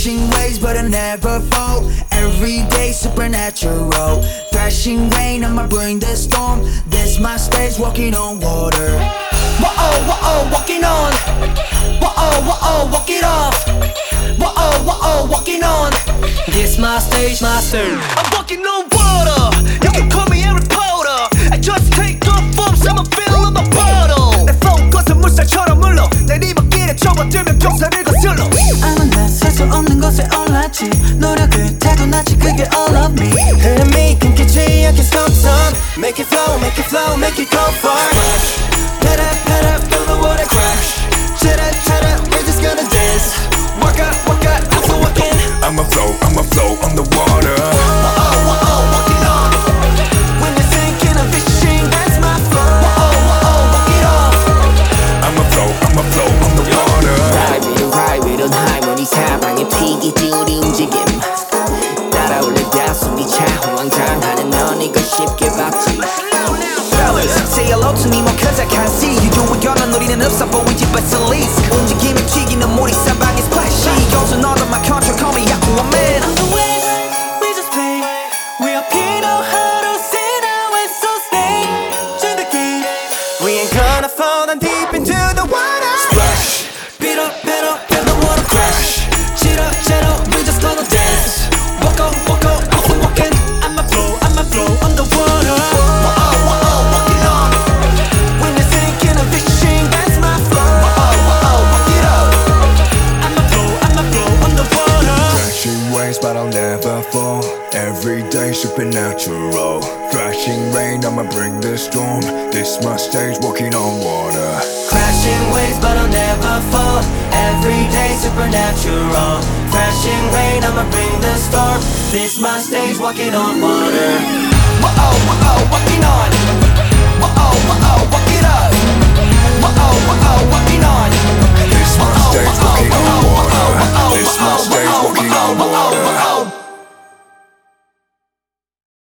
Crashing waves but I never fall. Every day supernatural. Thrashing rain, I'ma bring the storm. This my stage, walking on water. Whoa, whoa, walking on. Whoa, whoa, walk it off. Whoa, whoa, walking on. This my stage, my stage. I'm walking on water. You can call me Harry Potter. I just take the forms, I'm a fill of a bottle. 내 폰꽃은 물살처럼 물러 내리막길에 접어들면 경사를 거슬러. 아마 나설수 없는 것에 올랐지. 노력을 타고났지 그게 all of me. 흐름이 끊기지 않게 stop time. Make it flow, make it flow, make it go far. Pet up, feel the water crash. Chat up, we're just gonna dance. Walk out, I'm so walking. I'ma flow on the water. Walking on. When you're sinking, I'm fishing, that's my flow. Walk it off. I'ma flow on the water. Ride with on high 머리 사방에 튀기지 우리 움직임 따라올라 숨이 차 호황장하는 넌 이거 쉽게 봤지. Fellas, say hello to me more cause I can't see you. 유행하는 노리는 없어 보이지 but it's least. 움직임이 튀기는 모리 사방에 splashy. Goes another my control, call me Aquaman. On the waves, we just play. We are know how to sit our way, so stay to the game. We ain't gonna fall down deep into the water. Splash, beat up, feel the water crash. Shit up, we just gonna dance. Walk on, off we walking. I'ma flow on the water. Walking on. When you're sinking, I'm fishing, that's my flow. Walk it up. I'ma flow on the water. Crashing waves but I'll never fall. Every day supernatural. Thrashing rain, I'ma bring the storm. This my stage, walking on water. Crashing waves but I'll never fall. Every day supernatural. Crashing rain, I'ma bring the storm. This my stage, walking on water. Walking on. Walk it up.